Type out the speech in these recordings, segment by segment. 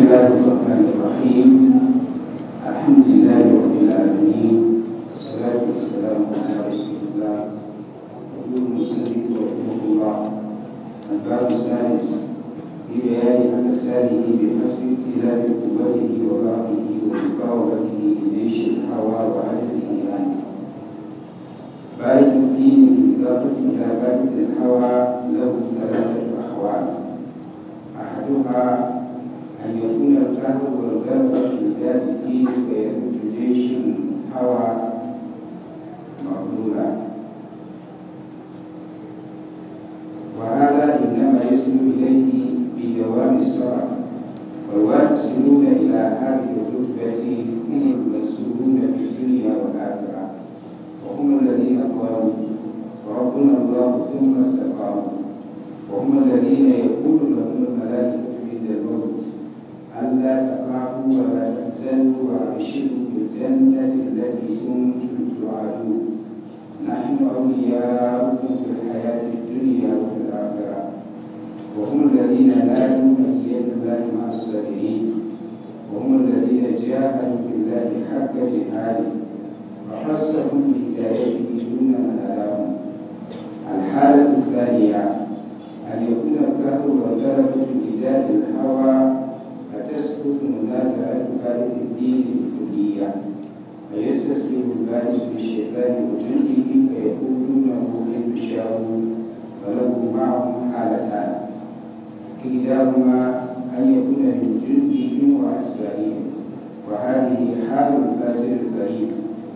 الله الرحمن الرحيم. الحمد لله رب العالمين، والصلاة والسلام على رسول الله. يقول المسلم رحمه الله: الباب السادس في بيان أمثاله بحسب اختلاف قوته وضعفه ومقاومته لجيش الهوى وعجزه عنه. بارك الدين بالإضافة إلى بارك الهوى له ثلاثة أحوال: أحدها أن يكون القهر والغلبة في ذات الدين فيرد جيش الهوى مغلولا، وهذا إنما يصل إليه بدوام الصبر. والواصلون إلى هذه الرتبة هم المنصورون في الدنيا والآخرة، وهم الذين قالوا ربنا الله ثم استقاموا، وهم الذين يقول لهم الملائكة عند الموت ألا تخافوا ولا تحزنوا وأبشروا بالجنة التي كنتم توعدون، نحن أولياؤكم في الحياة الدنيا وفي الآخرة، وهم الذين نالوا مزية الله مع الصابرين، وهم الذين جاهدوا بالله حق جهاده وخصهم بهدايته دون من هداهم. الحالة الثانية أن يكون الكهر والغلبة بذات الهوى فتسقط منازعة بارك الدين بالكلية، فيستسلم البارك للشيطان وجنده فيقولونه حيث شاءوا، فله معهم حالتان: كلاهما أن يكون من جندهم وأتباعهم، وهذه حال الفاجر الكريم.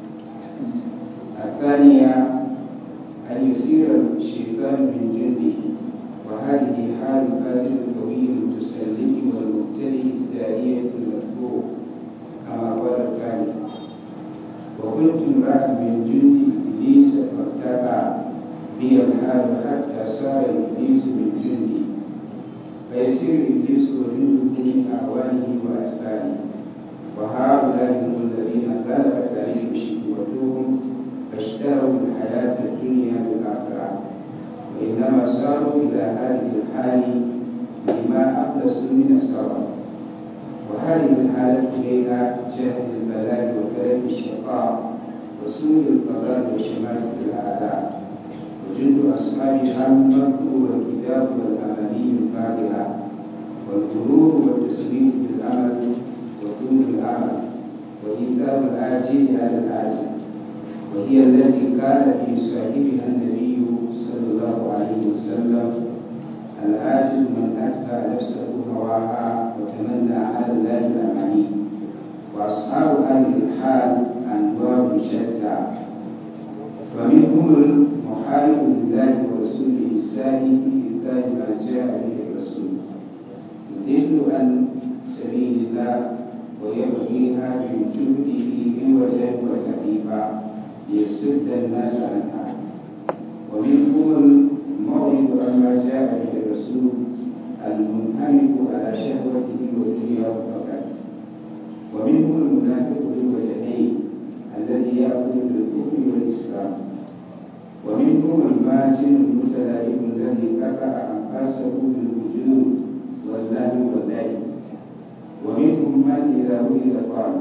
الثانية أن يصير الشيطان من جنده، وهذه حال الفاجر القوي المتسلط والمبتدئ الداعية المتبوع، كما قال الثاني: وكنت امرأ من جند إبليس فارتقى بي الحال حتى صار إبليس من جندي، فيصير إبليس وجنده من أعوانه وأتباعه، وهؤلاء هم الذين غلبت عليهم شهوتهم فاشتروا الحياة الدنيا بالآخرة، وإنما صاروا إلى هذه الحال بما أخلصوا من الصبر. وهذه الحالة بين جهل البلاء وترك الشقاء وسوء القضاء وشماتة الأعداء، وجند أصحابها المكر والكتاب والأماني الباطلة والغرور والتسويف بالأمل وطول الأمل وإيثار العاجل على العاجل، وهي التي قال في صاحبها النبي صلى الله عليه وسلم: العاجل من أتبع نفسه هواها وتمنى على الله الأماني. وأصحاب هذه الحال أنواع شتى، فمنهم المحارب لله ورسوله السائل بإبطال ما جاء به الرسول، يضل عن سبيل الله ويبغيها من جهده عوجا وكثيفا ليصد الناس عنها. ومنهم المعرض عما جاء به الرسول المنهمك على شهوته ودنياه فقط. ومنهم المنافق بالوجهين الذي يأخذ بالكفر والإسلام. ومنهم الماجن المتلائم الذي قطع أنفاسه بالوجود واللهو واللعب. ومنهم من إذا ولد قال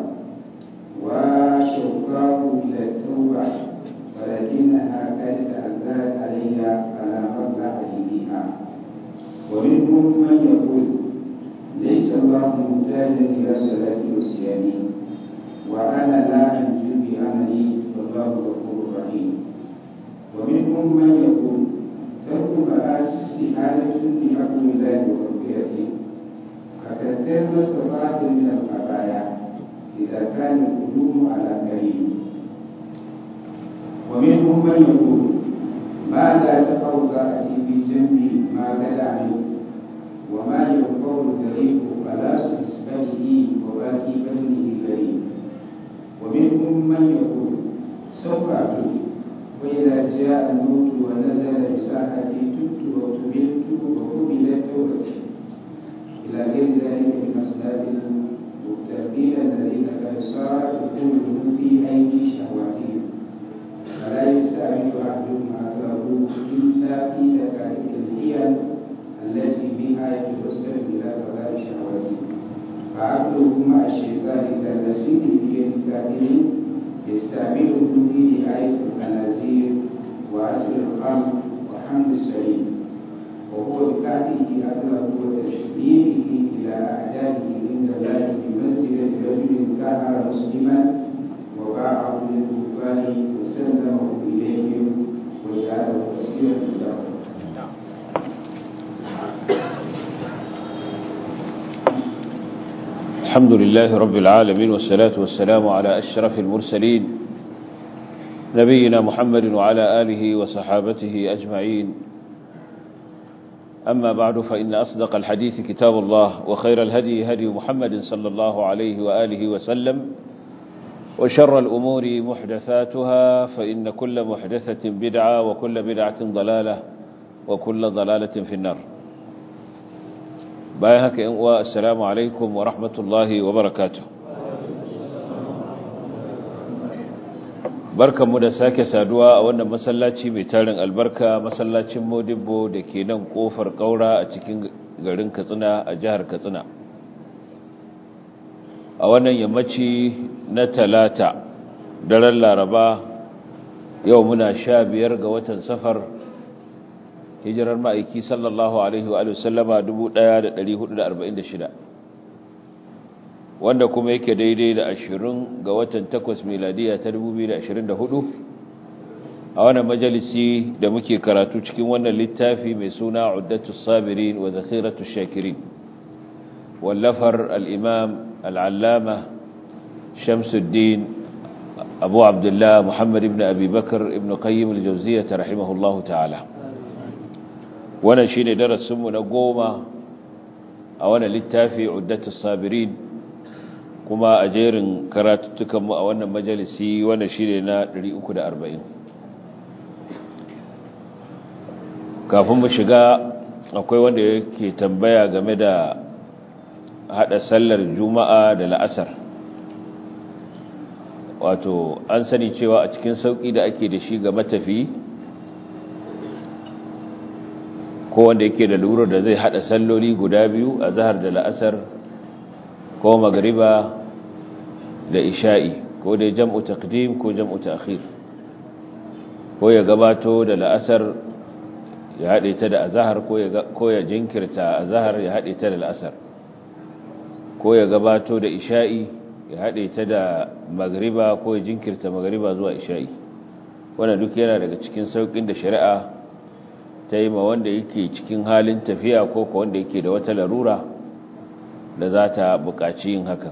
وشوقاه إلى التوبة ولكنها قد تأذرت علي فلا فضل عليها. ومنهم من يقول ليس الله محتاجا إلى صلاة وصيام وأنا لا أنجو بعملي والله غفور رحيم. ومنهم من يقول ترك مآسي حالة بحكم الله ومغفرته، فكثر ما استطعت من الخطايا إذا كان القدوم على كريم. ومنهم من يقول ما لا تفوضأتي في جنبي ما قلع منه، وما ينفع الغريب خلاص إسبله وباقي بدنه غريب. ومنهم من يقول سوف أتوب، وإذا جاء الموت ونزل بساحتي تبت وقبلت وقبلت توبتي، إلى غير ذلك من أصناف المغتربين الذين قد صارت عقولهم في أيدي شهواتهم، فلا يستعمل أحدهم عقله إلا في دقائق الحيل التي بها يتوسل إلى قضاء شهوته، فعقله مع الشيطان كالنسيم في يد الكافرين يستعمله في رعاية الخنازير وعسل الخمر وحمل السليم، وهو بكعبه أغلب وتشبيهه إلى أعداده عند الله بمنزلة رجل كهر مسلما وباعه للكفار وسلمه إليهم وجعله وسيلة له. الحمد لله رب العالمين، والصلاة والسلام على أشرف المرسلين نبينا محمد وعلى آله وصحابته أجمعين. أما بعد، فإن أصدق الحديث كتاب الله، وخير الهدي هدي محمد صلى الله عليه وآله وسلم، وشر الأمور محدثاتها، فإن كل محدثة بدعة وكل بدعة ضلالة وكل ضلالة في النار. بايهك إنواء السلام عليكم ورحمة الله وبركاته. barkanmu da sake saduwa a wannan masallaci mai tarin albarka, masallacin Modibbo da ke nan kofar Kaura a cikin garin Katsina a jihar Katsina. A wannan yammaci na Talata, daren Laraba, yau muna 15 ga watan Safar, hijirar ma'aiki sallallahu alaihi wa sallama 1446, wanda kuma yake daidai da 20 ga watan 8 miladiya ta 2024. a wannan majalisi da muke karatu cikin wannan littafi mai suna Uddatus Sabirin wa Zakhiratush Shakirin, wallafar al-Imam al-Allama Shamsuddin Abu Abdullah Muhammad ibn Abi Bakr ibn Qayyim al-Jawziyyah rahimahullahu ta'ala. Wannan shine darasinmu na 10 a wannan littafi Uddatus Sabirin, kuma a jerin karatuttukanmu a wannan majalisi wannan shine na 340. Kafin mu shiga, akwai wanda yake tambaya game da hada sallar Juma'a da la'asar. Wato an sani cewa a cikin sauki da ake da shi ga matafi, ko wanda yake da lura da zai hada salloli guda biyu, a zahar da la'asar ko magriba da isha'i, ko da jam'u taqdim ko jam'u ta'khir, ko ya gabato da la'asar ya hade ta da azhar, ko ya jinkirta azhar ya hade ta da la'asar, ko ya gabato da isha'i ya hade ta da magriba, ko ya jinkirta magriba zuwa isha'i. wannan duk yana daga cikin saukin da shari'a ta yi ma wanda yake cikin halin tafiya, ko wanda yake da wata larura da za ta buƙaci yin hakan.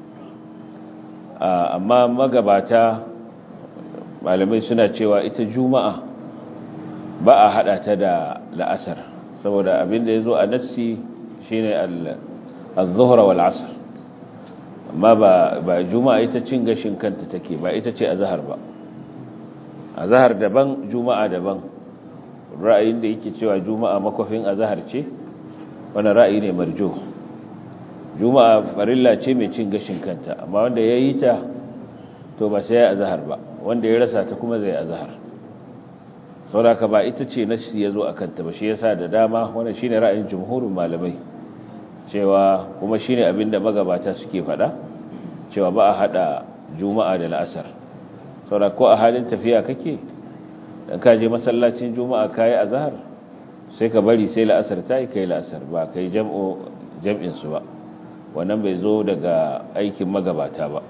Amma magabata malamai suna cewa ita Juma'a ba a hada ta da la'asar, saboda abin da ya zo a nassi shine al-zuhra wal asr. amma ba Juma'a ita cin gashin kanta take, ba ita ce azhar ba. Azhar daban, Juma'a daban. Ra'ayin da yake cewa Juma'a makofin azhar ce, wannan ra'ayi ne marjuh. Juma'a farilla ce mai cin gashin kanta, amma wanda ya yi ta to ba sai ya azhar ba, wanda ya rasa ta kuma zai azhar. saboda ba ita ce nasi ya zo a kanta ba. Shi yasa da dama wannan shine ra'ayin jumhurin malamai, cewa kuma shine abinda magabata suke faɗa, cewa ba a hada Juma'a da la'asar. saboda ko a halin tafiya kake, dan ka je masallacin Juma'a kai azhar, sai ka bari sai la'asar ta yi kai la'asar, ba kai jam'in su ba. wannan bai zo daga aikin magabata ba.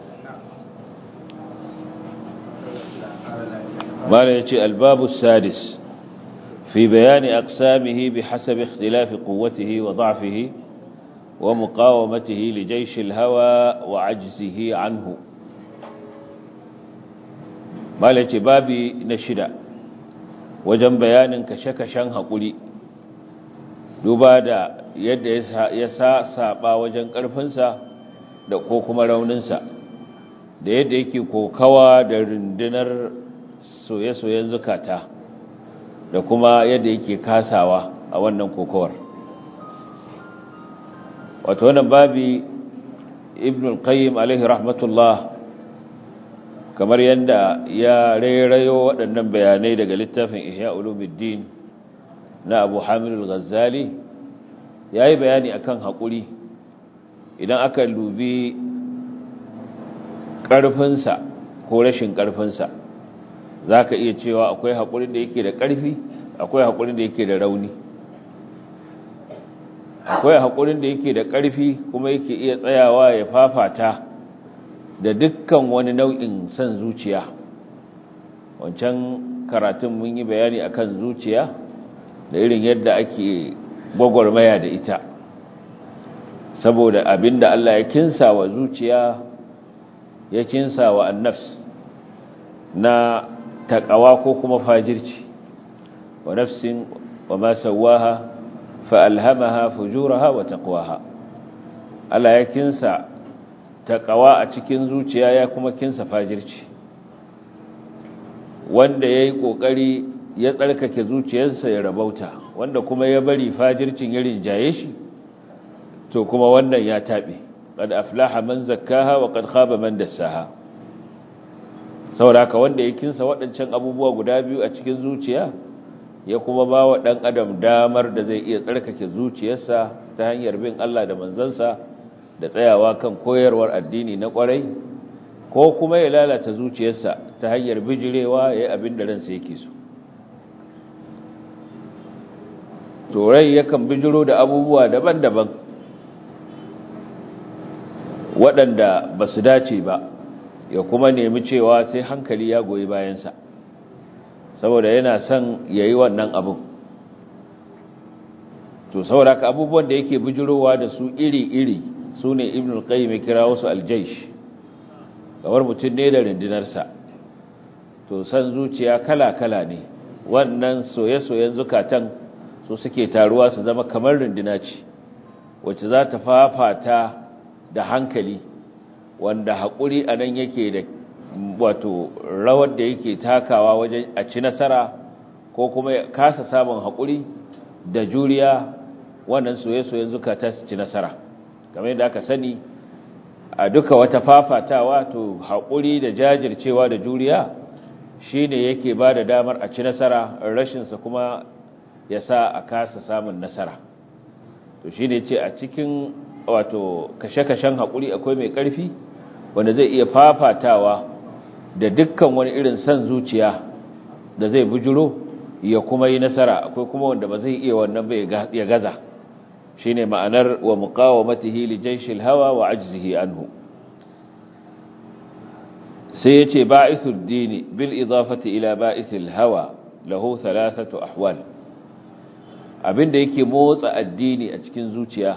mala yace albabu sadis fi bayani aqsamihi bihasab ikhtilaf quwwatihi wa da'fihi wa muqawamatihi li jaysh al-hawa wa ajzihi anhu. mala yace babi na 6 wajen bayanin kashe-kashen hakuri, duba da yadda ya saba wajen ƙarfinsa da ko kuma rauninsa, da yadda yake kokawa da rundunar soye-soyen zukata, da kuma yadda yake kasawa a wannan kokawar. wato wannan babi Ibn al-Qayyim alaihi rahmatullah, kamar yadda ya rairayo waɗannan bayanai daga littafin Ihya Ulumuddin na Abu Hamid al-Ghazali, yayi bayani akan hakuri, idan aka dubi ƙarfinsa ko rashin ƙarfinsa za ka iya cewa akwai haƙurin da yake da ƙarfi akwai haƙurin da yake da rauni. Akwai haƙurin da yake da ƙarfi kuma yake iya tsayawa ya fafata da dukkan wani nau'in son zuciya. Wancan karatun mun yi bayani akan zuciya da irin yadda ake gwagwarmaya da ita, saboda abinda Allah ya kinsa wa zuciya ya kinsa wa annafs na taqwa ko kuma fajirci. Wa nafsin wa ma sawaha fa alhamaha fujuraha wa taqwaha. Allah ya kinsa taqwa a cikin zuciya ya kuma kinsa fajirci. Wanda yayi kokari ya tsarkake zuciyarsa ya rabauta, wanda kuma ya bari fajircin ya rinjaye shi to kuma wannan ya tabe. Qad aflaha man zakkaha wa qad khaba man dassaha. Saboda wanda ya kinsa waɗancan abubuwa guda biyu a cikin zuciya ya kuma ba wa ɗan adam damar da zai iya tsarkake zuciyarsa ta hanyar bin Allah da manzansa da tsayawa kan koyarwar addini na ƙwarai, ko kuma ya lalata zuciyarsa ta hanyar bijirewa ya yi abin da ransa yake so. Turai yakan bijiro da abubuwa daban-daban waɗanda ba su dace ba, ya kuma nemi cewa sai hankali ya goyi bayansa, saboda yana son ya yi wannan abin. To saboda ka abubuwan da yake bijirowa da su iri-iri su ne Ibn al-Qayyim kira wasu aljaish, kamar mutum ne da rindinarsa. To san zuciya kala-kala ne, wannan soye-soyen zukatan su suke taruwa su zama kamar rindina ce wacce za ta fafata da hankali, wanda haƙuri a nan yake da wato rawar da yake takawa wajen a ci nasara, ko kuma ya kasa samun haƙuri da juriya wannan soye-soyen zukata su ci nasara. Kamar yadda aka sani a duka wata fafatawa, to haƙuri da jajircewa da juriya shine yake ba da damar a ci nasara, rashinsa kuma ya sa a kasa samun nasara. To shine ce a cikin wato kashe-kashen haƙuri akwai mai ƙarfi wanda zai iya fafatawa da dukkan wani irin san zuciya da zai bujuro ya kuma yi nasara. Akwai kuma wanda ba zai iya wannan ba ya gaza. Shine ma'anar wa muqawamatihi li jayshil hawa wa ajzihi anhu. sai yace ba'ithud dini bil idafati ila ba'ithil hawa lahu thalathatu ahwal. Abinda yake motsa addini a cikin zuciya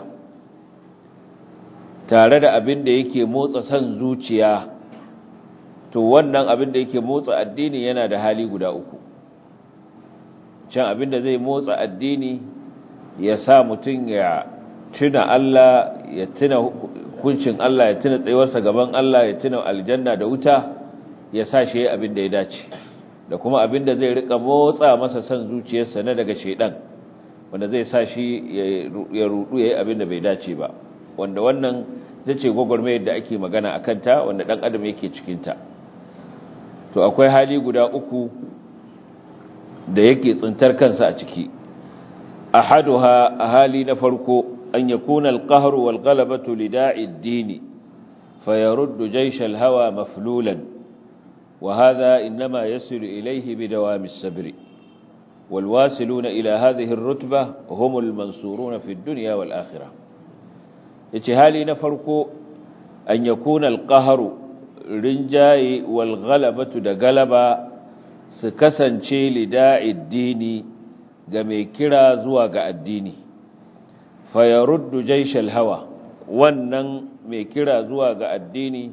tare da abinda yake motsa san zuciya, to wannan abinda yake motsa addini yana da hali guda uku. Can abinda zai motsa addini ya sa mutum ya tuna Allah, ya tuna hukuncin Allah, ya tuna tsayuwarsa gaban Allah, ya tuna aljanna da wuta, ya sa shi abinda ya dace. Da kuma abinda zai rika motsa masa san zuciyarsa na daga shedan, wanda zai sa shi ya rudu yayi abinda bai dace ba, wanda wannan zace gwagwarmayar da ake magana akan ta, wanda dan adam yake cikin ta. To akwai hali guda uku da yake tsintar kansa a ciki. Ahaduha, hali na farko, an yakuna al-qahru wal ghalabatu lida'i ad-din fayaruddu jaysh al-hawa maflulan, wa hadha inma yasilu ilayhi bidawam as-sabr. والواصلون إلى هذه الرتبة هم المنصورون في الدنيا والآخرة. يتهالي نفرق أن يكون القهر رنجاي والغلبة دقلبة سكسن شي لداء الدين جميكرا زواج الدين فيرد جيش الهوى ونن ميكرا زواج الدين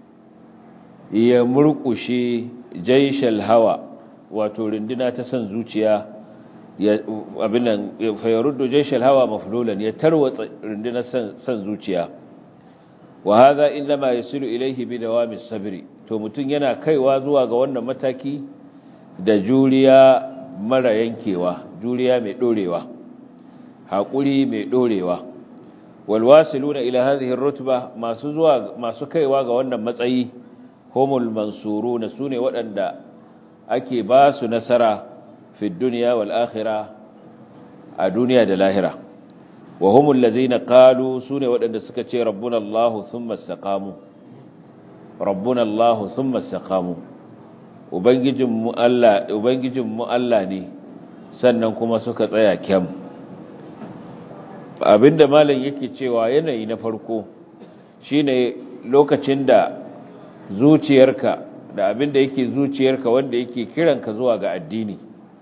يمرقشي جيش الهوى wato rindina ta san zuciya, abin nan fayaruddu jayshal hawa maflulan, ya tarwatsa rindinar san zuciya. Wa hadha inma yasilu ilayhi bi dawami sabri. To mutun yana kaiwa zuwa ga wannan mataki da juriya mara yankewa, juriya mai dorewa, hakuri mai dorewa. Wal wasiluna ila hadhihi ar-rutba, masu kaiwa ga wannan matsayi, humul mansuruna, sune waɗanda ake ba su nasara fi duniya wal akhirah, a duniya da lahira. wa humul ladhina qalu sune waɗanda suka ce rabbuna Allah thumma istaqamu rabbuna Allah thumma istaqamu ubangijinmu Allah ne sannan kuma suka tsaya kyam. Abinda malam yake cewa yanayi na farko shine lokacin da zuciyarka da abinda yake zuciyarka wanda yake kiranka zuwa ga addini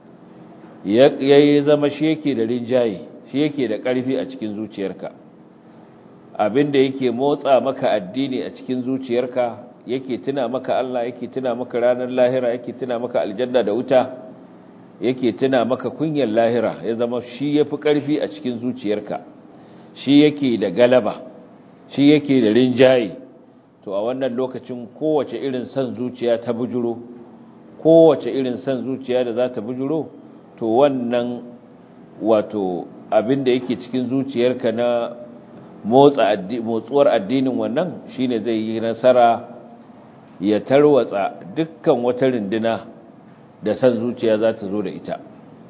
yayi zama shi yake da rinjaye, shi yake da ƙarfi a cikin zuciyarka. Abinda yake motsa maka addini a cikin zuciyarka yake tuna maka Allah, yake tuna maka ranar lahira, yake tuna maka aljanna da wuta, yake tuna maka kunyar lahira, ya zama shi yafi ƙarfi a cikin zuciyarka, shi yake da galaba, shi yake da rinjaye. To a wannan lokacin kowace irin san zuciya ta bujuro, kowace irin san zuciya da za ta bujuro, to wannan wato abin da yake cikin zuciyarka na motsuwar addinin wannan shine zai yi nasara ya tarwatsa dukkan wata rinduna da san zuciya za ta zo da ita.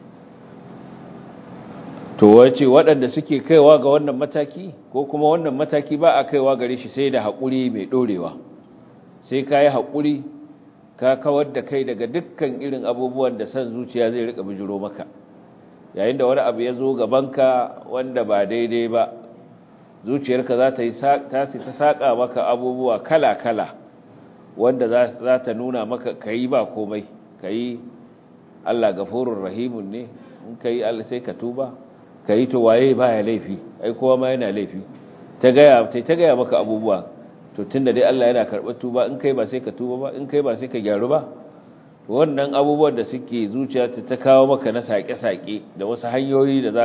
To wace waɗanda suke kaiwa ga wannan mataki ko kuma wannan mataki ba a kaiwa gare shi sai da haƙuri mai ɗorewa, sai ka yi haƙuri ka kawar da kai daga dukkan irin abubuwan da san zuciya zai riƙa bijiro maka. Yayin da wani abu ya zo gabanka wanda ba daidai ba, zuciyarka za ta saƙa maka abubuwa kala-kala wanda za ta nuna maka ka yi ba komai, ka yi Allah gafurur rahimun ne, in ka yi Allah sai ka tuba, ka yi to waye ba ya laifi, ai kowa ma yana laifi, ta gaya maka abubuwa. To tun da dai Allah yana karɓar tuba, in kai ba sai ka tuba ba, in kai ba sai ka gyaru ba. Wannan abubuwan da suke zuciya ta kawo maka na saƙe-saƙe da wasu hanyoyi da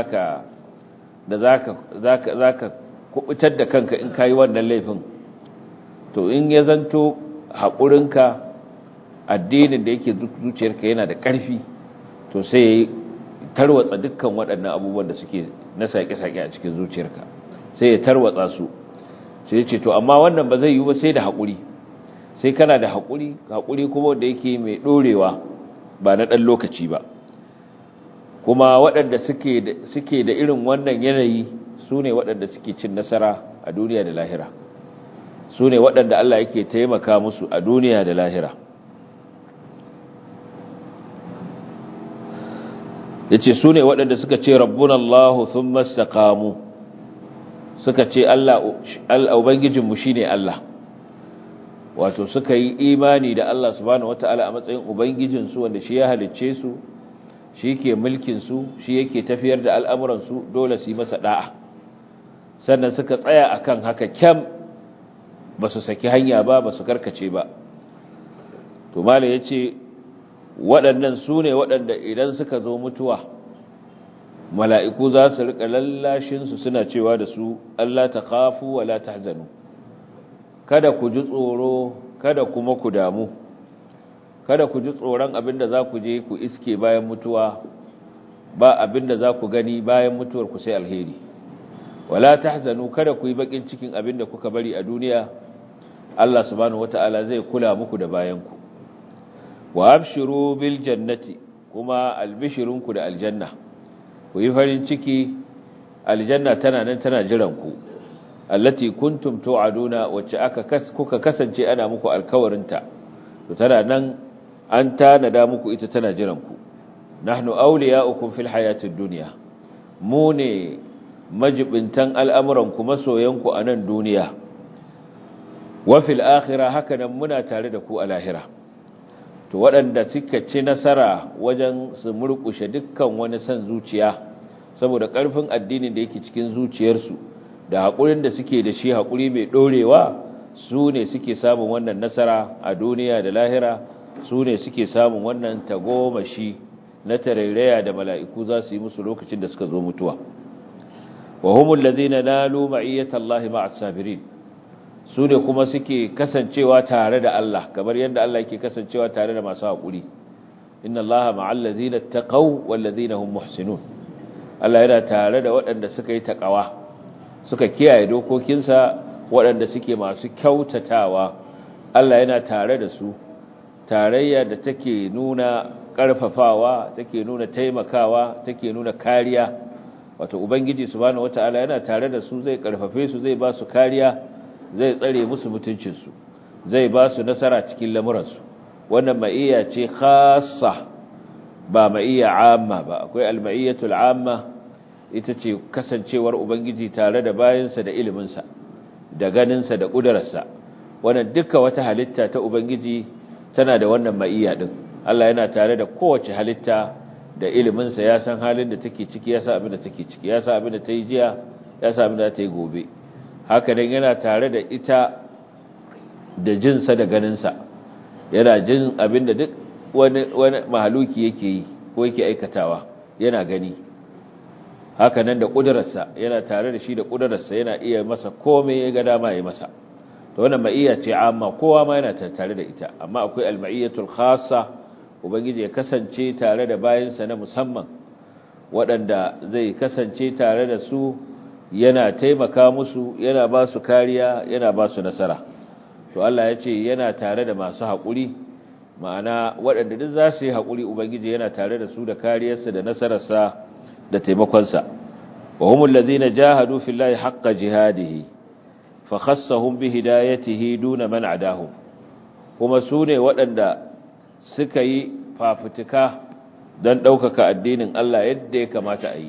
za ka kubutar da kanka in ka yi wannan laifin. To in ya zanto haƙurinka addinin da yake zuciyarka yana da ƙarfi, to sai ya yi tarwatsa dukkan waɗannan abubuwan da suke na saƙe-saƙe a cikin zuciyarka, sai ya tarwatsa su. Sai ce to amma wannan ba zai yi ba sai da haƙuri, sai kana da haƙuri kuma wanda yake mai ɗorewa ba na ɗan lokaci ba. Kuma waɗanda suke da irin wannan yanayi su ne waɗanda suke cin nasara a duniya da lahira, su ne waɗanda Allah yake taimaka musu a duniya da lahira. Ya ce su ne waɗanda suka ce rabbuna Allahu thumma istaqamu, suka ce Ubangijinmu shi ne Allah, wato suka yi imani da Allah subhanahu wata'ala a matsayin Ubangijinsu wanda shi ya halicce su, shi ke mulkinsu, shi yake tafiyar da al'amuransu, dole su yi masa ɗa'a. Sannan suka tsaya akan haka kyam, ba su saki hanya ba, ba su karkace ba. To Malam ya ce waɗannan su ne waɗanda idan suka zo mutuwa, mala'iku za su riƙa lallashinsu suna cewa da su, Allah ta kafu wa la tahzanu, kada ku ji tsoro, kada kuma ku damu, kada ku ji tsoron abinda za ku je ku iske bayan mutuwa, ba abinda za ku gani bayan mutuwar ku sai alheri. Wala tahzanu, kada ku yi bakin cikin abinda kuka bari a duniya, Allah subhanahu wata'ala zai kula muku da bayanku. Wa abshiru bil jannati, kuma albishirunku da aljanna, ku yi farin ciki, aljanna tana nan tana jiranku, allati kuntum tu'aduna, wacce kuka kasance ana muku alkawarinta, to tana nan an tanada muku ita tana jiranku. Nahnu awliya'ukum fil hayatid dunya, mu ne majibintan al'amuranku masoyanku a nan duniya, wa fil akhirah, haka nan muna tare da ku a lahira. To waɗanda suka ci nasara wajen su murƙushe dukkan wani san zuciya saboda ƙarfin addinin da yake cikin zuciyarsu da haƙurin da suke da shi, haƙuri mai ɗorewa, su ne suke samun wannan nasara a duniya da lahira, su ne suke samun wannan tagomashi na tarairaya da mala'iku za su yi musu lokacin da suka zo mutuwa. Wa humul ladina nalu ma'iyyatallahi ma'as sabirin, su ne kuma suke kasancewa tare da Allah kamar yadda Allah yake kasancewa tare da masu haƙuri. Inna Allaha ma'al ladina taqaw wal ladina hum muhsinun, Allah yana tare da waɗanda suka yi taqawa, suka kiyaye dokokinsa, waɗanda suke masu kyautatawa. Allah yana tare da su, tarayya da take nuna ƙarfafawa, take nuna taimakawa, take nuna kariya. wato ubangiji subhanahu wataala yana tare da su, zai karfafe su, zai ba su kariya, zai tsare musu mutuncin su, zai ba su nasara cikin lamuran su. wannan ma'iyya ce khassa ba ma'iyya amma ba. akwai al-ma'iyyatul amma, ita ce kasancewar ubangiji tare da bayinsa da ilimin sa da ganin sa da kudararsa. wannan duka wata halitta ta ubangiji tana da wannan ma'iyya din. Allah yana tare da kowace halitta da iliminsa, ya san halin da take ciki, ya san abin da take ciki, ya san abin da ta yi jiya, ya san abin da ta yi gobe. haka nan yana tare da ita da jinsa da ganinsa, yana jin abin da duk wani mahaluki yake yi ko yake aikatawa, yana gani. haka nan da ƙudurarsa, yana tare da shi da ƙudurarsa, yana iya masa komai ya ga dama ya masa. to wannan ma'iyya ce amma, kowa ma yana tare da ita. amma akwai al-ma'iyyatul khassa, ubangiji ya kasance tare da bayinsa na musamman, waɗanda zai kasance tare da su, yana taimaka musu, yana ba su kariya, yana ba su nasara. to Allah ya ce yana tare da masu haƙuri, ma'ana waɗanda duk za su yi haƙuri, ubangiji yana tare da su da kariyarsa da nasararsa da taimakonsa. wa humul ladzina jahadu fillahi haqqa jihadihi fa khassahum bi hidayatihi duna man adahum. kuma su ne waɗanda suka yi fafutuka don ɗaukaka addinin Allah yadda ya kamata a yi,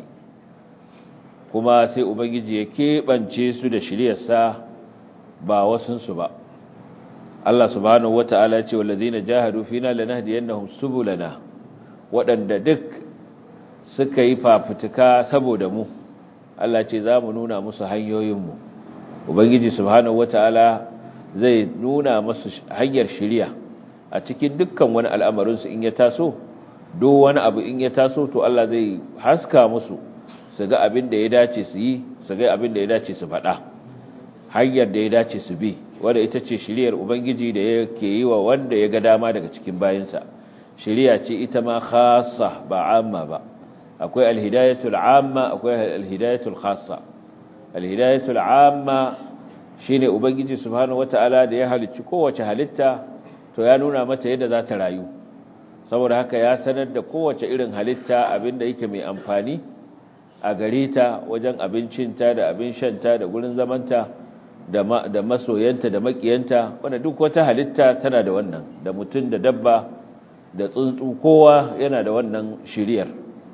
kuma sai ubangiji ya keɓance su da shiryarsa ba wasunsu ba. Allah subhanahu wata'ala ce wallazina jahadu fina lanahdiyannahum subulana, waɗanda duk suka yi fafutuka saboda mu, Allah ce za mu nuna musu hanyoyinmu. ubangiji subhanahu wata'ala zai nuna musu hanyar shiriya a cikin dukkan wani al'amarinsu. in ya taso, duk wani abu in ya taso, to Allah zai haska musu su ga abin da ya dace su yi, su ga abin da ya dace su faɗa, hanyar da ya dace su bi, wanda ita ce shiriyar ubangiji da yake yi wa wanda ya ga dama daga cikin bayinsa. shiriya ce ita ma khassa ba amma ba. akwai alhidayatul amma, akwai alhidayatul khassa. alhidayatul amma shine ubangiji subhanahu wataala da ya halicci kowace halitta, to ya nuna mata yadda za ta rayu. saboda haka ya sanar da kowace irin halitta abin da yake mai amfani a gare ta, wajen abincinta da abin shanta da gurin zamanta da masoyanta da makiyanta. wanda duk wata halitta tana da wannan, da mutum da dabba da tsuntsu, kowa yana da wannan shiriyar.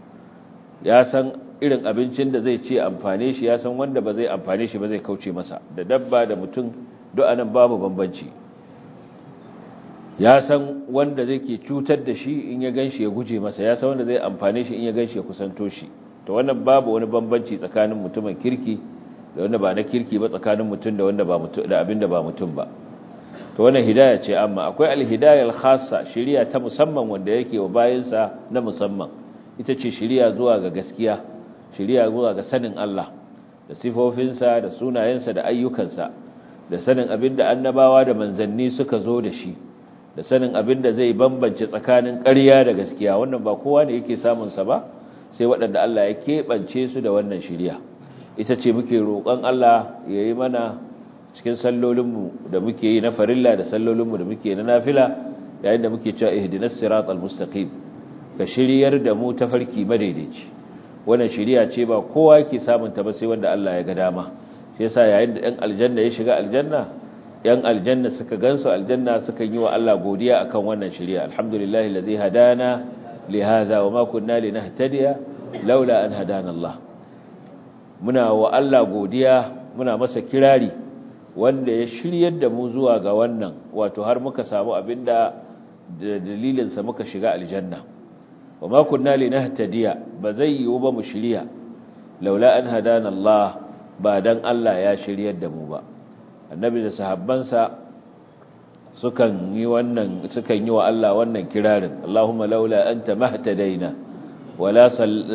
ya san irin abincin da zai ce amfane shi, ya san wanda ba zai amfane shi ba zai kauce masa. da dabba da mutum duk anan babu bambanci. ya san wanda zai ke cutar da shi in ya ganshi ya guje masa, ya san wanda zai amfane shi in ya ganshi ya kusanto shi. to wannan babu wani bambanci tsakanin mutumin kirki da wanda ba na kirki ba, tsakanin mutum da wanda ba mutum da abinda ba mutum ba. to wannan hidaya ce. amma akwai alhidayal khassa, shiriya ta musamman wanda yake wa bayinsa na musamman. ita ce shiriya zuwa ga gaskiya, shiriya zuwa ga sanin Allah da sifofinsa da sunayensa da ayyukansa, da sanin abinda annabawa da manzanni suka zo da shi, da sanin abinda zai bambance tsakanin ƙarya da gaskiya. wannan ba kowa ne yake samun sa ba, sai waɗanda Allah ya keɓance su da wannan shiriya. ita ce muke roƙon Allah ya yi mana cikin sallolinmu da muke yi na farilla da sallolinmu da muke na nafila, yayin da muke cewa ihdinas siratal mustaqim, ka shiryar da mu tafarki madaidaici. wannan shiriya ce ba kowa yake samun ta ba sai wanda Allah ya ga dama. sai yasa yayin da ɗan aljanna ya shiga aljanna, ‘yan aljanna suka gansu aljanna suka yi wa Allah godiya akan wannan shiriya. alhamdulillahi allazi hadana li hadha wa ma kunna linahtadiya laula an hadana Allah. muna wa Allah godiya, muna masa kirari wanda ya shiryar da mu zuwa ga wannan, wato har muka samu abinda da dalilinsa muka shiga aljanna. wa ma kunna linahtadiya, ba zai yiwu ba mu shirya, laula an hadana Allah, ba dan Allah ya shiryar da mu ba. annabi da sahabbansa sukan yi wa Allah wannan kirarin, Allahumma laula anta mahtadaina wala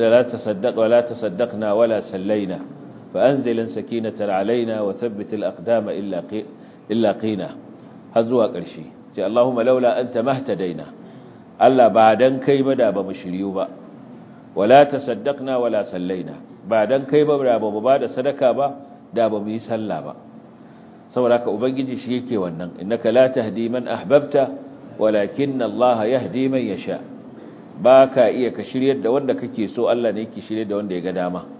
tasaddaqna wala sallaina fa anzil sakinatan alaina wa thabbit al-aqdama illa qina. har zuwa ƙarshe ce Allahumma laula anta mahtadaina, Allah ba dan kai ba da ba mu shiryu ba, wala tasaddaqna wala sallaina, ba dan kai ba da ba mu ba da sadaka ba, da ba mu yi sallah ba. saboda haka ubangiji shi yake wannan, innaka la tahdi man ahbabta walakin Allah yahdi man yasha. baka iya ka shiryar da wanda kake so, Allah ne yake shiryar da wanda ya ga dama.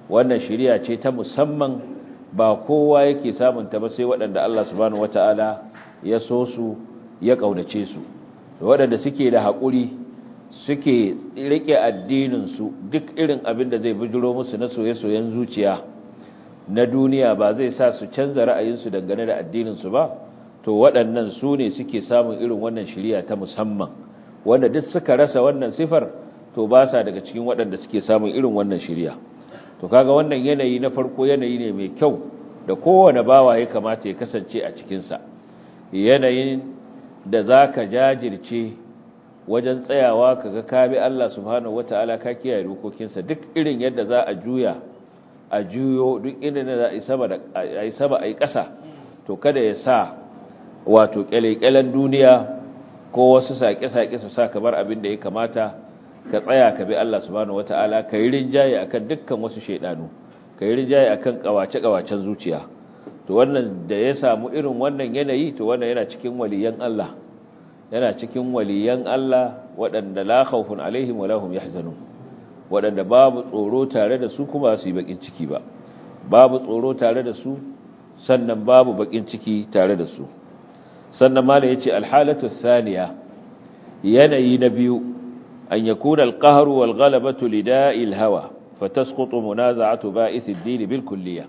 wannan shiriya ce ta musamman, ba kowa yake samun ta ba sai waɗanda Allah subhanahu wataala ya so su ya kaunace su, waɗanda suke da haƙuri suke rike addinin su duk irin abin da zai bijiro musu na soye-soyen zuciya na duniya ba zai sa su canza ra'ayinsu dangane da addinin su ba, to waɗannan su ne suke samun irin wannan shiriya ta musamman, wanda duk suka rasa wannan sifar to ba sa daga cikin waɗanda suke samun irin wannan shiriya. To kaga wannan yanayi na farko yanayi ne mai kyau da kowane bawa ya kamata ya kasance a cikinsa, yanayin da za ka jajirce wajen tsayawa kaga ka bi Allah subhanahu wata'ala ka kiyaye dokokinsa duk irin yadda za a juyo duk inda za a yi sama a yi ƙasa, to kada ya sa wato ƙyale-ƙyalen duniya ko wasu saƙe-saƙe su sa kamar abin da ya kamata ka tsaya ka bi Allah subhanahu wata'ala ka yi rinjaye akan dukkan wasu shaidanu, ka yi rinjaye akan kawace-kawacen zuciya. To wannan da ya samu irin wannan yanayi, to wannan yana cikin waliyan Allah, yana cikin waliyan Allah waɗanda la khawfun alaihim wa lahum yahzanun, waɗanda babu tsoro tare da su kuma su yi bakin ciki ba, babu tsoro tare da su sannan babu bakin ciki tare da su. Sannan mala yace alhalatu thaniya, yanayi na biyu, أن يكون القهر والغلبة لداء الهوى فتسقط منازعة بائث الدين بالكلية.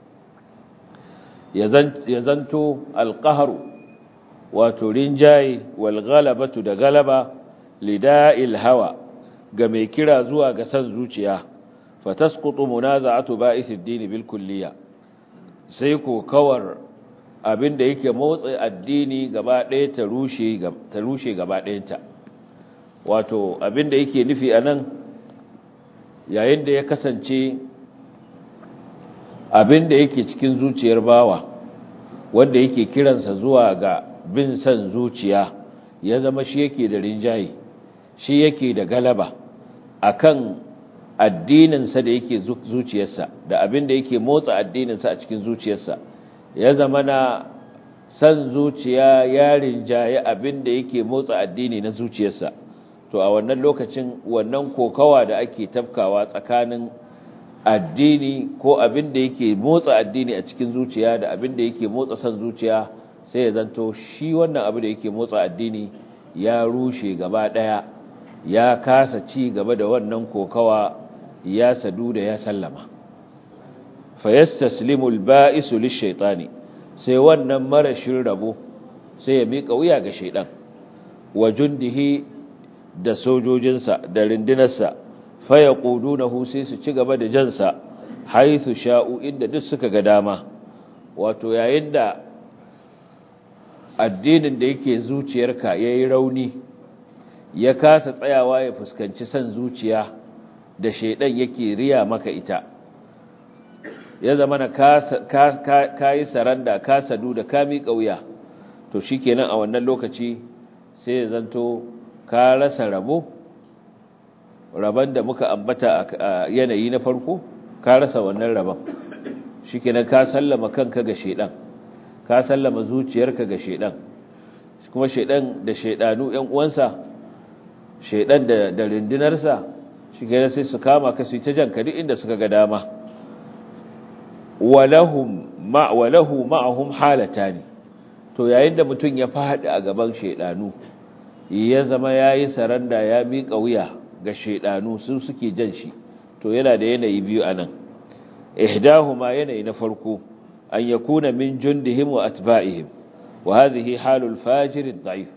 يزنت القهر وترنجاي والغلبة دغلبة لداء الهوى كميكرا زوا غسان زوجيا فتسقط منازعة بائث الدين بالكلية. سيكو كور abin da yake motsa addini gaba ɗaya ta rushe gaba ɗayanta. Wato abin da yake nufi a nan, yayin da ya kasance abin da yake cikin zuciyar bawa wanda yake kiransa zuwa ga bin san zuciya ya zama shi yake da rinjaye, shi yake da galaba akan addininsa da yake zuciyarsa da abin da yake motsa addininsa a cikin zuciyarsa, ya zama na san zuciya ya rinjaye abin da yake motsa addini na zuciyarsa. To a wannan lokacin wannan kokawa da ake tafkawa tsakanin addini ko abin da yake motsa addini a cikin zuciya da abin da yake motsa san zuciya, sai ya zanto shi wannan abu da yake motsa addini ya rushe gaba daya, ya kasa ci gaba da wannan kokawa, ya sadu da ya sallama. Fa yastaslimu al-ba'isu lish-shaytani, sai wannan marashin rabo sai ya miƙa wuya ga shaydan wa jundihi da sojojinsa da rindinarsa, fa yaqudunahu, sai su ci gaba da jansa haythu sha'u, inda duk suka ga dama. Wato yayin da addinin da yake zuciyarka yayi rauni, ya kasa tsayawa ya fuskanci san zuciya da shaydan yake riya maka ita, ya zama na ka yi saranda, ka sadu da ka miƙa wuya, to shikenan a wannan lokaci sai ya zanto ka rasa rabon da muka ambata a yanayi na farko, ka rasa wannan rabon. Shikenan ka sallama kanka ga shedan, ka sallama zuciyarka ga shedan, kuma shedan da shedanu ƴan uwansa, shedan da rindinarsa, shikenan sai su kama ka su ta janka duk inda suka ga dama. walahu ma'ahum halatani, to yayin da mutum ya faɗi a gaban shedanu, ya zama yayi saranda, ya miƙa wuya ga shedanu, su suke jan shi, to yana da yanayi biyu anan. Ihdahuma, yanayi na farko, an yakuna min jundihim wa atba'ihim, wa hadhihi halul fajir ad-da'if.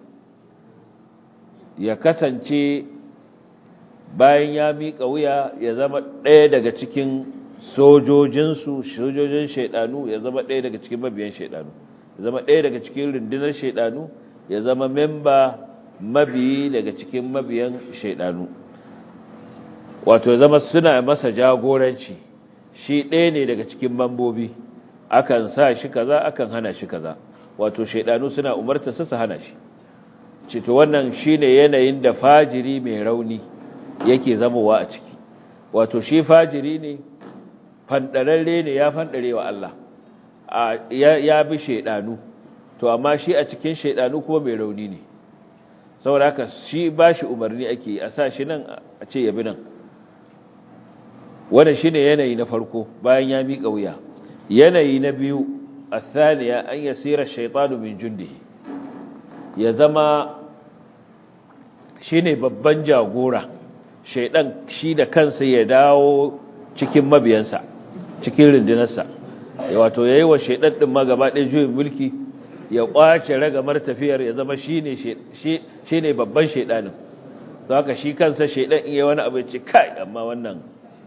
Ya kasance bayan ya miƙa wuya, ya zama ɗaya daga cikin sojojin shaidanu, ya zama ɗaya daga cikin mabiyan shaidanu, ya zama ɗaya daga cikin rundunar shaidanu, ya zama memba mabiyi daga cikin mabiyan shaidanu. Wato ya zama suna masa jagoranci, shi ɗaya ne daga cikin mambobi, akan sa shi kaza, akan hana shi kaza. Wato shaidanu suna umarta su hana shi. Cito wannan shine yanayin da fajiri mai rauni yake zamowa a ciki. Wato shi fajiri ne, fandararre ne, ya fandare wa Allah, ya bi shaidanu, to amma shi a cikin shaidanu kuma mai rauni ne, saboda haka shi ba shi umarni ake, a sa shi nan a ce ya bi nan. wannan shine yanayi na farko bayan ya miƙa wuya. Yanayi na biyu athaniya an yasira ash-shaytanu min jundihi, ya zama shine babban jagora, shaydan shi da kansa ya dawo cikin mabiyansa, cikin rundunarsa, wato yayi wa shaydan din ma gaba ɗaya juyin mulki, ya kwace ragamar tafiyar, ya zama shine babban shaydanin. to haka shi kansa shaydan in yayi wani abu ya ce kai amma wannan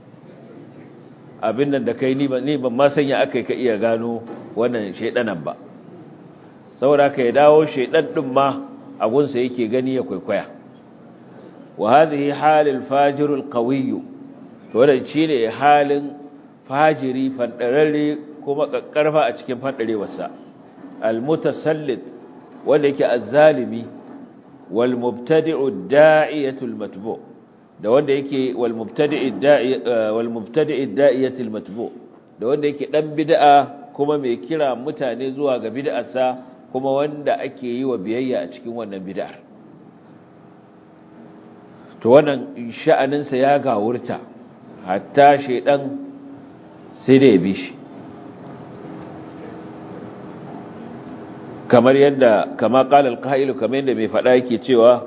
abin nan da kai ni ban ma sanya akai ka iya gano wannan shaydanan ba, saboda haka ya dawo shaydan din ma agunsa yake gani ya kwaikwaya. wa hadhihi halul fajirul qawiy, to wannan shine halin fajiri fandararre kuma kakkarfa a cikin fandarewarsa, almutasallit wanda yake azzalimi, wal mubtadi'u da'iyatul matbu, da wanda yake wal mubtadi'id da'iyatul matbu, da wanda yake dan bid'a kuma mai kira mutane zuwa ga bid'arsa, kuma wanda ake yi wa biyayya a cikin wannan bid'ar. To wannan sha'aninsa ya gawurta, hatta shedan sai da ya bi shi, kamar yadda kama qala al-qa'il, kamar yadda mai fada yake cewa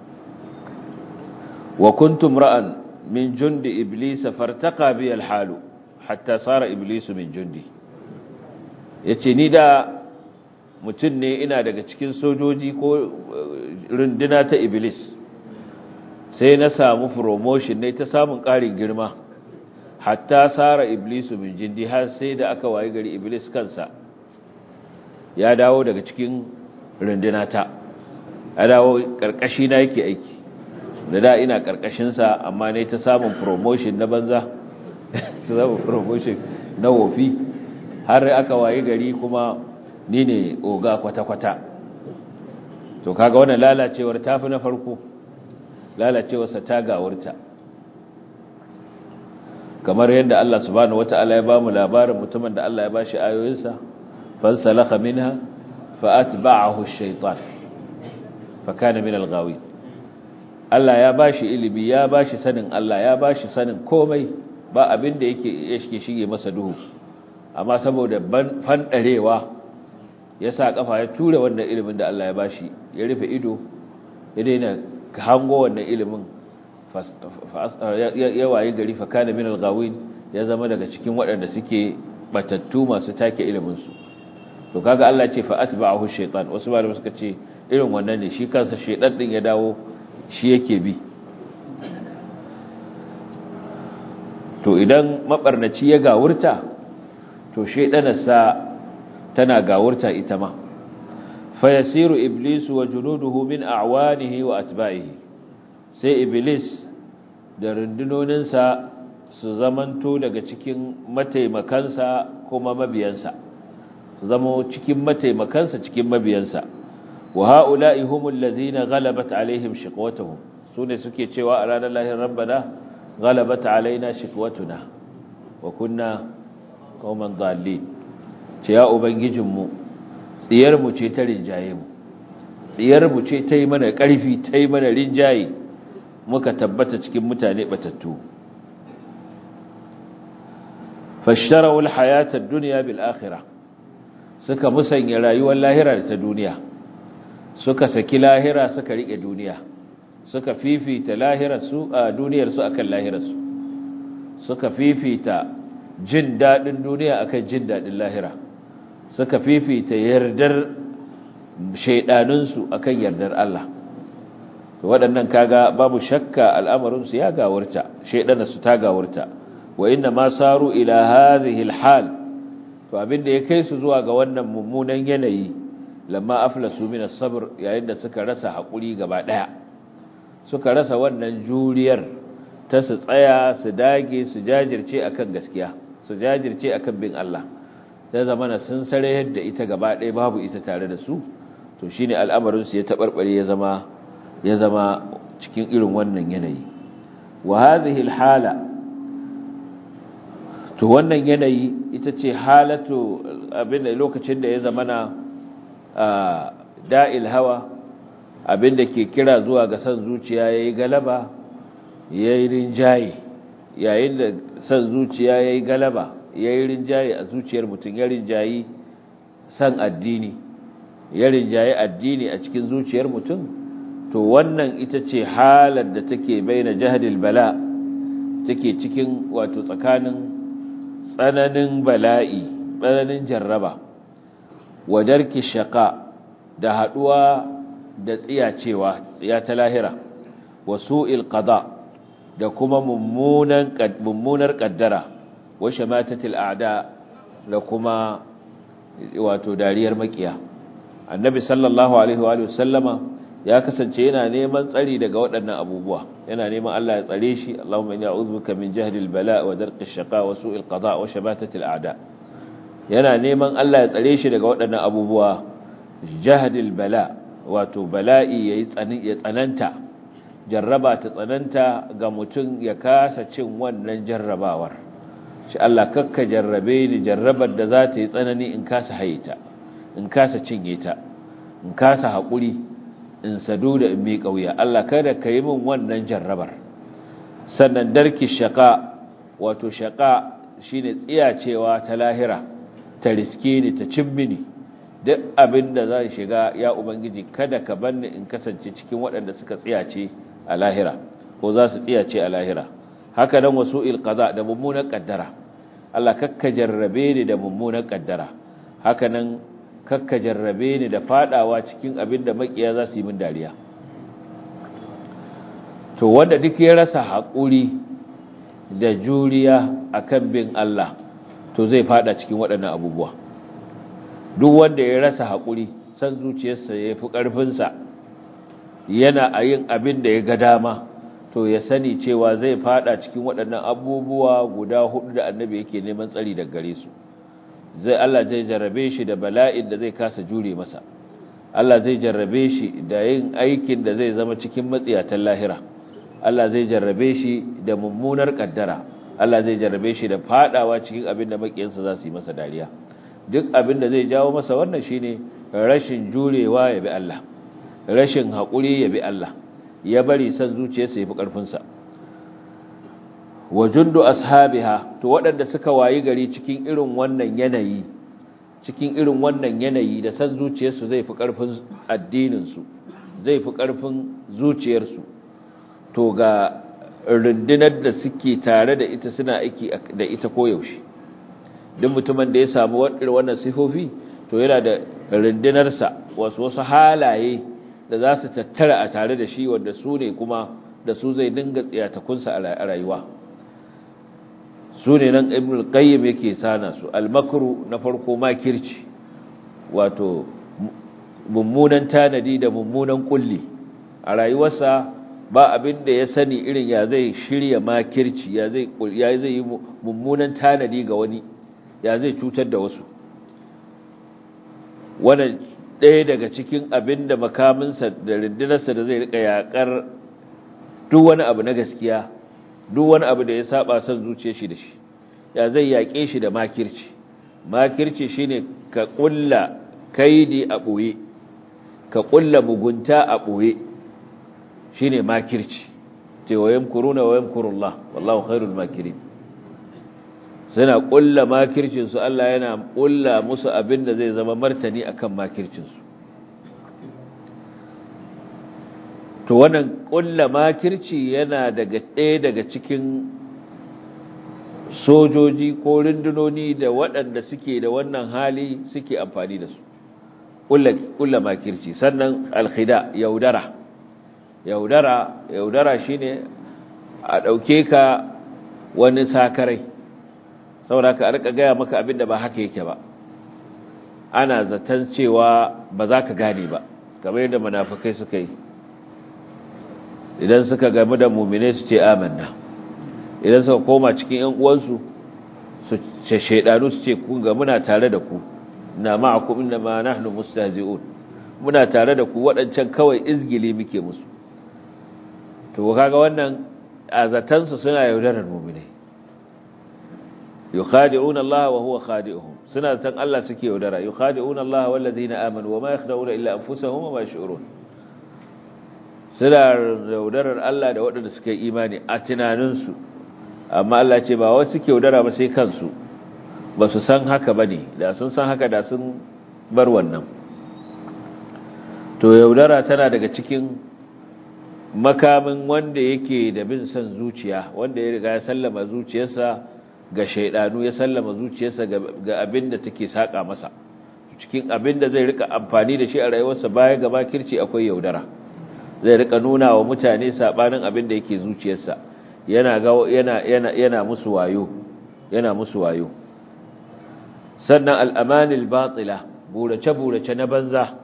wa kuntum ra'an min jundi iblis fartaqa bi al-halu hatta sara iblis min jundi. Yace ni da mutun ne, ina daga cikin sojoji ko runduna ta iblis, sai na samu promotion ne, ta samun ƙarin girma, hatta sara iblis min jundi, har sai da aka wayi gari iblis kansa ya dawo daga cikin rundunata, ya dawo karkashi na yake aiki, da ina karkashinsa, amma ne ta samun promotion na banza, ta samun promotion na wofi, har aka waye gari kuma ni ne oga kwata-kwata. To kaga wannan lalacewar tafi na farko, lalacewarsa ta gawurta, kamar yadda Allah subhanahu wata'ala ya bamu labarin mutumin da Allah ya bashi ayoyinsa, fansalakha minha fa'atba'ahu ash-shaytan fakana min al-ghawin. Allah ya bashi ilimi, ya bashi sanin Allah, ya bashi sanin komai, ba abin da yake shige masa duhu, amma saboda fandarewa ya sa kafa ya ture wannan ilimin da Allah ya bashi, ya rufe ido, ya daina hango wannan ilimin, ya waye gari fakana min al-ghawin, ya zama daga cikin waɗanda suke batattu masu take ilimin su. To kaga Allah ce fa atba'ahu shaytan, wasu malamai suka ce irin wannan ne, shi kansa shaytan din ya dawo shi yake bi. To idan mabarnaci ya gawurta, to shaydanarsa tana gawurta ita ma. Fa yasiru iblisu wa junuduhu min a'wanihi wa atba'ihi, sai iblis da rundunoninsa su zamanto daga cikin mataimakansa kuma mabiyansa, su zama cikin mataimakansa cikin mabiyansa. wa ha'ula'i humul ladhina ghalabat alaihim shiqwatuhum, sune suke cewa a ranar lahir rabbana ghalabat alaina shiqwatuna wa kunna qauman dhalin, ce ya ubangijinmu tsiyar mu ce ta rinjaye mu, tsiyar mu ce ta yi mana ƙarfi, ta yi mana rinjaye, muka tabbata cikin mutane batattu. fashtaraw alhayata ad-dunya bil akhirah, suka musanya rayuwar lahira da ta duniya, suka saki lahira suka rike duniya, suka fifita lahirarsu a duniyarsu akan lahirarsu, suka fifita jin dadin duniya akan jin dadin lahira, suka fifita yardar shaydanunsu akan yardar Allah. To waɗannan kaga babu shakka al'amarin su ya gawurta, shaydanarsu ta gawurta. Wa inna ma saru ila hadhihi alhal, to abinda ya kai su zuwa ga wannan mummunan yanayi, lamma aflasu min as-sabr, yayin da suka rasa hakuri gaba daya, suka rasa wannan juriyar ta su tsaya su dage su jajirce akan gaskiya, su jajirce akan bin Allah, da zamana sun sare yadda ita gaba daya babu ita tare da su. To shine al'amarin su ya tabarbare, ya zama cikin irin wannan yanayi. Wa hadhihi alhala, to wannan yanayi ita ce halatu abin da lokacin da ya zamana da'il hawa, abinda ke kira zuwa ga san zuciya yayi galaba, yayi rinjaye, yayin da san zuciya yayi galaba yayi rinjaye a zuciyar mutum, ya rinjayi san addini, ya rinjaye addini a cikin zuciyar mutum, to wannan ita ce halar da take baina jahdil bala, take cikin wato tsakanin tsananin bala'i, tsananin jarraba, wa darki shaqa, da haduwa da tsiya ta lahira, wa su'il qada, da kuma mummunar kaddara, wa shamatatil a'da, da kuma wato dariyar makiya. Annabi sallallahu alaihi wa sallama ya kasance yana neman tsari daga waɗannan abubuwa, yana neman Allah ya tsare shi. Allahumma inni a'udhuka min jahdil bala wa darki shaqa wa su'il qada wa shamatatil a'da. Yana neman Allah ya tsare shi daga waɗannan abubuwa. Jahdil bala, wato bala'i ya tsananta, jarraba ta tsananta ga mutum ya kasa cin wannan jarrabawar. Shi Allah kakka jarrabe ni jarrabar da za ta yi tsanani in kasa haita, in kasa cinye ta, in kasa haƙuri, in sadu da in miƙa wuya. Allah kada ka yi min wannan jarrabar. Sannan darki shaƙa, wato shaƙa shine tsiyacewa ta lahira, ta riske ni, ta cin mini. Duk abin da zan shiga, ya Ubangiji kada ka banni in kasance cikin waɗanda suka tsiyace a lahira ko za su tsiyace a lahira. Haka nan wasu ilqada, da mummunan kaddara. Allah kakka jarrabe ni da mummunan kaddara. Haka nan kakka jarrabe ni da fadawa cikin abin da makiya za su yi min dariya. To wanda duk ya rasa haƙuri da juriya akan bin Allah, to zai fada cikin waɗannan abubuwa. Duk wanda ya rasa haƙuri, san zuciyarsa ya fi ƙarfinsa, yana a yin abin da ya ga dama, to ya sani cewa zai fada cikin waɗannan abubuwa guda 4 da annabi yake neman tsari daga gare su. Allah zai jarrabe shi da bala'in da zai kasa jure masa. Allah zai jarrabe shi da yin aikin da zai zama cikin matsiyatan lahira. Allah zai jarrabe shi da mummunar kaddara. Allah zai jarrabe shi da fadawa cikin abin da makiyansa za su yi masa dariya. Duk abin da zai jawo masa wannan shine rashin jurewa ya bi Allah, rashin haƙuri ya bi Allah, ya bari san zuciyarsa ya fi ƙarfinsa. Wa jundu ashabiha, to waɗanda suka wayi gari cikin irin wannan yanayi, da san zuciyarsu zai fi ƙarfin addininsu, zai fi ƙarfin zuciyarsu, to ga rundunar da suke tare da ita suna aiki da ita koyaushe. Duk mutumin da ya samu wannan sifofi, to yana da rundunarsa, wasu halaye da za su tattara a tare da shi, wanda su ne kuma da su zai dinga tsiyatakunsa a rayuwa. Su ne nan Ibn al-Qayyim yake sana su. Al-makru na farko makirci, wato mummunan tanadi da mummunan kulli a rayuwarsa. Ba abin da ya sani irin ya zai shirya makirci, ya zai yi mummunan tanadi ga wani, ya zai cutar da wasu. Wannan ɗaya daga cikin abin da makaminsa da rundunarsa da zai rika yaƙar duk wani abu na gaskiya, duk wani abu da ya saba son zuciyar shi da shi, ya zai yaƙe shi da makirci. Makirci shine ka ƙulla kaidi a ɓoye, ka ƙulla mugunta a ɓoye, shine makirci. Ce wa yamkuruna wa yamkurullah wallahu khairul makirin. Suna ƙulla makircinsu, Allah yana ƙulla musu abin da zai zama martani akan makircinsu. To wannan ƙulla makirci yana ɗaya daga cikin sojoji ko rundunoni da waɗanda suke da wannan hali suke amfani da su. Ƙulla makirci. Sannan alkhida, yaudara shine a ɗauke ka wani sakarai, saboda ka rika gaya maka abin da ba haka yake ba, ana zaton cewa ba za ka gane ba, kamar yadda munafikai suka yi. Idan suka gamu da mu'mine su ce amanna, idan suka koma cikin ƴan uwansu su ce shaydanu su ce kun ga muna tare da ku, na ma'akum inna ma nahnu mustahzi'un, muna tare da ku, waɗancan kawai izgili muke musu. To kaga wannan azatansu suna yaudarar mu'mine. yukhadi'una Allah wa huwa khadi'uhum, suna san Allah suke yaudara. Yukhadi'una Allah wal ladina amanu wa ma yakhda'una illa anfusahum wa ma yash'urun. Suna yaudarar Allah da waɗanda suka yi imani a tunaninsu, amma Allah ce ba wasu ke yaudara ba sai kansu ba su san haka ba ne, da sun san haka da sun bar wannan. To yaudara tana daga cikin makamin wanda yake da bin son zuciya, wanda ya riga ya sallama zuciyarsa ga shaidanu, ya sallama zuciyarsa ga abin da take saka masa. Cikin abin da zai rika amfani da shi a rayuwarsa baya gaba kirci akwai yaudara. Zai rika nuna wa mutane sabanin abin da yake zuciyarsa, yana musu wayo, sannan al'amanil batila, burace na banza.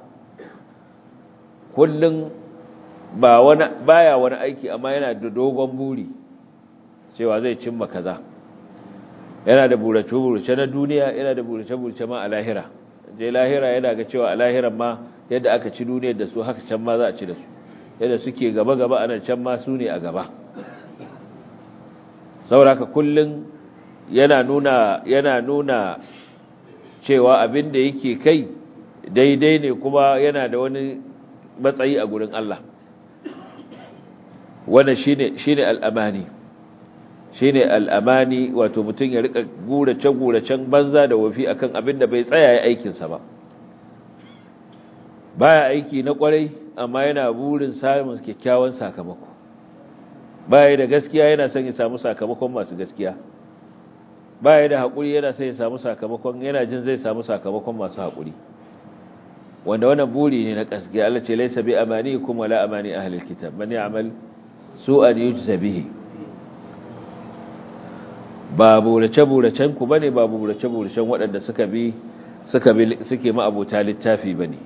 Kullum baya wani aiki amma yana da dogon buri cewa zai cimma kaza. Yana da burace na duniya, yana da burace ma a lahira. Je lahira yana ga cewa a lahiran ma yadda aka ci duniyar da su haka can ma za a ci da su. Yadda suke gaba anan can ma su ne a gaba. Sauraka kullum yana nuna cewa abin da yake kai daidai ne, kuma yana da wani matsayi a gurin Allah. Wannan shine al'amani, wato mutum ya rika gurace-guracen banza da wafi akan abin da bai tsaya ya aikinsa ba. Baya aiki na kwarai amma yana burin samun kyakkyawan sakamako. Baya da gaskiya yana son ya samu sakamakon masu gaskiya. Baya da haƙuri yana son ya samu sakamakon, yana jin zai samu sakamakon masu haƙuri. Wanda wannan buri ne na gaskiya. Allah ce laysa bi amanikum wala amani ahlil kitab, man ya'mal su'an yujza bihi. Ba burace-buracen ku bane, ba burace-buracen waɗanda suke ma'abota littafi bane.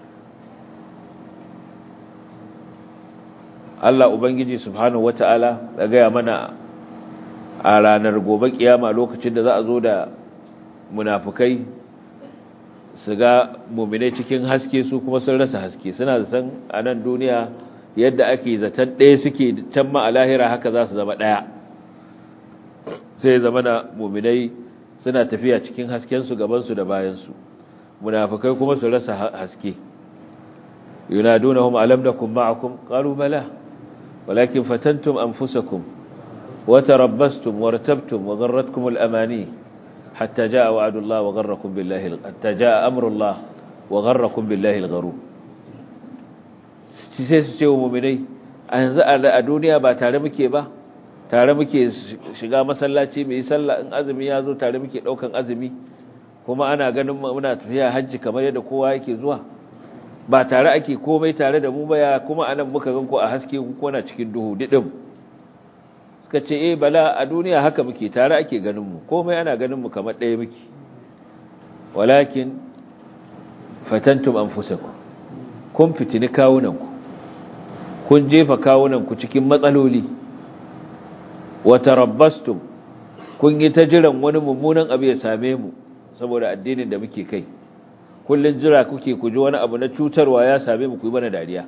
Allah Ubangiji subhanahu wata'ala ya gaya mana a ranar gobe kiyama, lokacin da za a zo da munafukai su ga mu'minai cikin haske, su kuma sun rasa haske. Suna zaton a nan duniya yadda ake zaton ɗaya suke, can ma a lahira haka za su zama ɗaya. Sai zama na mu'minai suna tafiya cikin haskensu gabansu da bayansu, munafukai kuma su rasa haske. yunadunahum alam nakum ma'akum qalu bala ولكن فتنتم أنفسكم وتربستم وارتبتم وغرتكم الأماني حتى جاء وعد الله وغركم بالله حتى جاء أمر الله وغركم بالله الغرور. sai su ce wa mu'minai a yanzu a duniya ba tare muke ba, tare muke shiga masallaci mai sallah, in azumi ya zo tare muke daukan azumi, kuma ana ganin muna tafiya hajji kamar yadda kowa yake zuwa, ba tare ake komai tare da mu ba, ya kuma anan muka gan ku a haske ku kona cikin duhu didim. Suka ce bala, a duniya haka muke, tare ake ganin mu, komai ana ganin mu kamar ɗaya muke. Walakin fatantum anfusakum, kun fitini kawunanku, kun jefa kawunanku cikin matsaloli. Wa tarabbastum, kun yi ta jiran wani mummunan abu ya same mu saboda addinin da muke kai. Kullun jira kuke ku ji wani abu na cutarwa ya same mu ku yi bana dariya.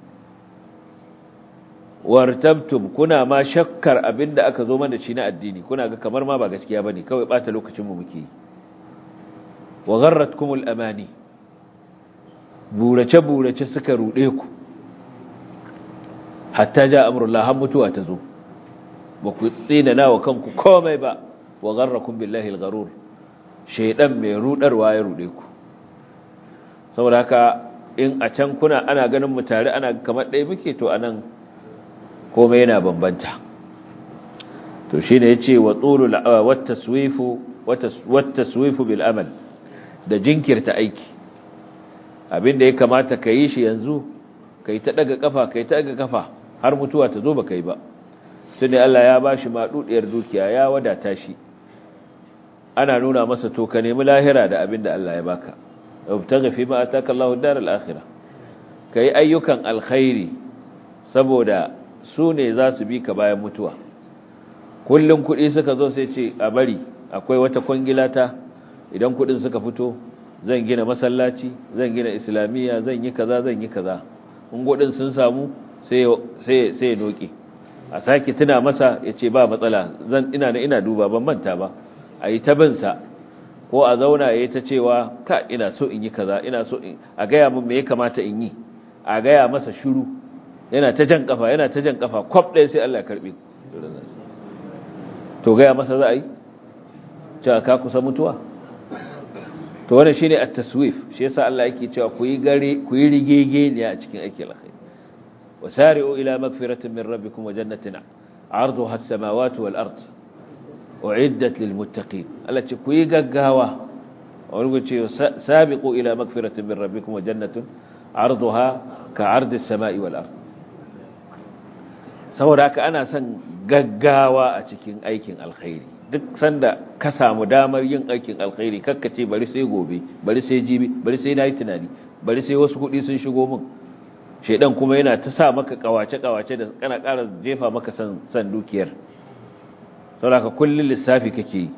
Wartabtum, kuna ma shakkar abinda aka zo mana shi na addini, kuna ga kamar ma ba gaskiya bane, kawai bata lokacin mu muke. Wa gharratkumul amani, burace suka rude ku, hatta ja amrullah, har mutuwa ta zo, ba ku tsina nawa kanku komai ba. Wa gharrakum billahi al-gharur, shaydan mai rudarwa ya rude ku. Saboda haka in a can ana ganin mu tare, ana kamar ɗaya muke, to anan komai yana bambanta. To shine yace wa tulul wat taswifu bil amal, da jinkirta aiki. Abinda ya kamata ka yi shi yanzu, kai ta daga kafa har mutuwa ta zo ba kai ba. Tunda Allah ya bashi madudiyar dukiya, ya wadata shi, ana nuna masa to ka nemi lahira da abinda Allah ya baka. Ubtaghi fi ma ataka Allahu ad-dar al-akhirah, kai ayyukan alkhairi saboda su ne za su bi ka bayan mutuwa. Kullun kudi suka zo sai ce a bari, akwai wata kwangilata, idan kudin suka fito zan gina masallaci, zan gina islamiyya, zan yi kaza. In kudin sun samu sai ya noke, a saki tuna masa yace ba matsala, ina duba, ban manta ba. Ayi ta bin sa, ko a zauna yayi ta cewa ka ina so in yi kaza, a gaya min me ya kamata in yi, a gaya masa shiru, yana ta jan kafa, kwaf ɗaya sai Allah ya karbe. to gaya masa za a yi cewa ka kusa mutuwa to wannan shine at-taswif shi yasa Allah yake cewa ku yi rigege ne a cikin aikin alkhairi wasari'u ila magfiratin min rabbikum wa jannatin 'arduha as-samawati wal ard u'iddat lil muttaqin Allah ce ku yi gaggawa wani ce sabiqu ila magfiratin min rabbikum wa jannatin 'arduha ka'ardi as-sama'i wal ard saboda haka ana son gaggawa a cikin aikin alkhairi duk sanda ka samu damar yin aikin alkhairi kakkace bari sai gobe bari sai jibi bari sai nayi tunani bari sai wasu kudi sun shigo min shedan kuma yana ta sa maka kawace da kana ƙara jefa maka san dukiyar saboda kullun lissafi kake yi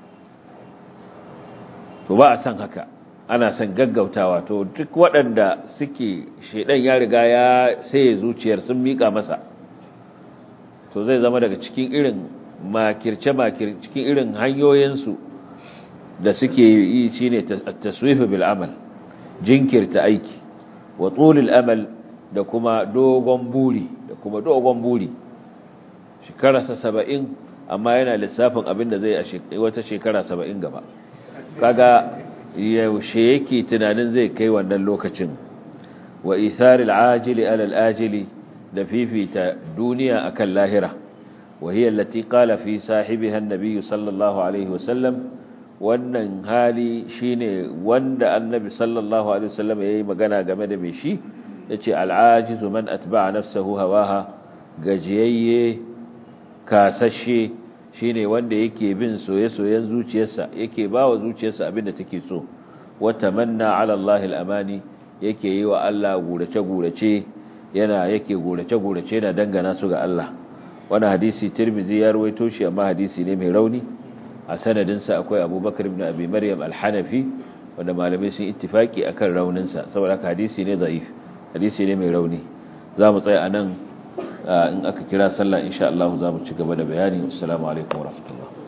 to ba a san haka ana son gaggautawa to duk waɗanda suke shedan ya riga ya sai zuciyar sun mika masa to zai zama daga cikin irin makirce cikin irin hanyoyinsu da suke yi shine taswifu bil amal jinkirta aiki wa tulul amal da kuma dogon buri shekararsa 70 amma yana lissafin abinda zai a wata shekara 70 gaba kaga yaushe yake tunanin zai kai wannan lokacin wa itharil ajili alal ajili da fifita duniya akan lahira وهي التي قال في صاحبها النبي صلى الله عليه وسلم wannan hali shine wanda annabi sallallahu alaihi wasallam yayi magana game da me shi yace al-ajizu man atba'a nafsahu hawaha gajiyayye kasashe shine wanda yake bin soye-soyen zuciyarsa yake bawa zuciyarsa abinda take so wa tamanna 'ala Allah al-amani yake yi wa Allah gurace yana dangana su ga Allah wani hadisi Tirmidhi ya rawaito shi amma hadisi ne mai rauni a sanadinsa akwai Abubakar ibn Abi Maryam al-Hanafi wanda malamai sun ittifaki akan rauninsa saboda haka hadisi ne da'if hadisi ne mai rauni zamu tsaya anan in aka kira sallah insha Allah zamu ci gaba da bayani assalamu alaikum wa rahmatullah